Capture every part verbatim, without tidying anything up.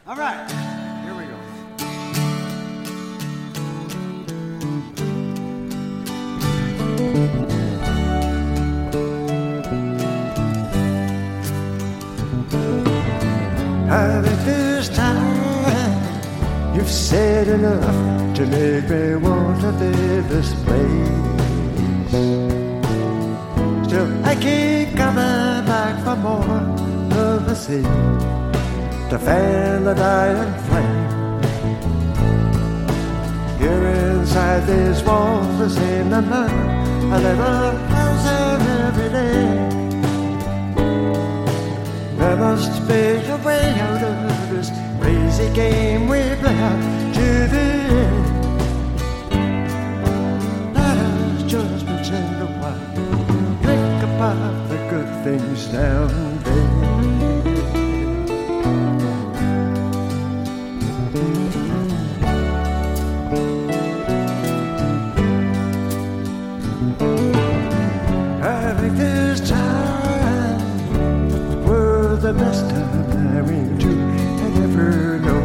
All right, here we go. I think this time you've said enough to make me want to leave this place. Still, I keep coming back for more of the sea to fan the dying flame. Here inside these walls, the same number, a little closer every day. There must be a way out of this crazy game we play out to the end. Let us just pretend a while, think about the good things now and then. I think this time we're the best time married to ever know.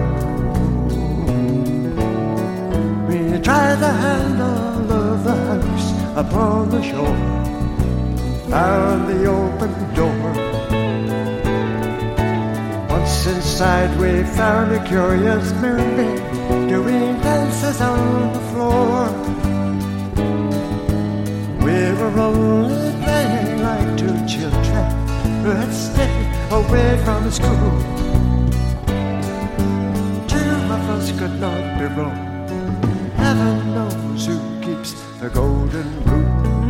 We tried the handle of the house upon the shore, found the open door. Once inside we found a curious mermaid doing dances on the floor. We were only playing like two children who had stayed away from school. Two of us could not be wrong. Heaven knows who keeps the golden rule.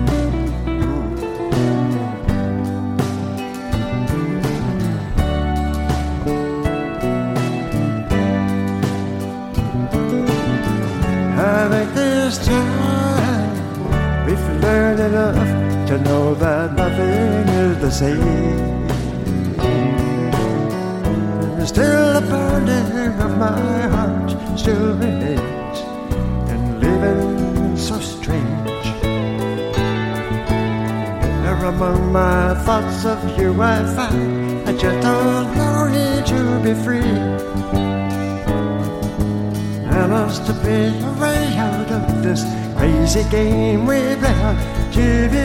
I think this time we've learned enough to know that nothing is the same. And still the burden of my heart still remains, and living so strange. There among my thoughts of you I find a gentle longing to be free. There must be a way out of this crazy game we play on T V.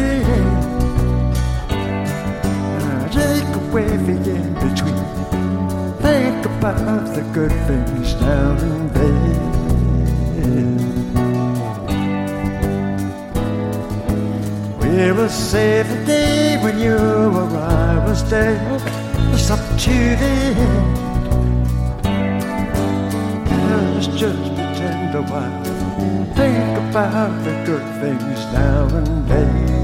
Uh, take away the in between. Think about the good things now and then. We will save the day when you or I was dead. It's up to the end. Let's just pretend a while. Think about the good things now and then.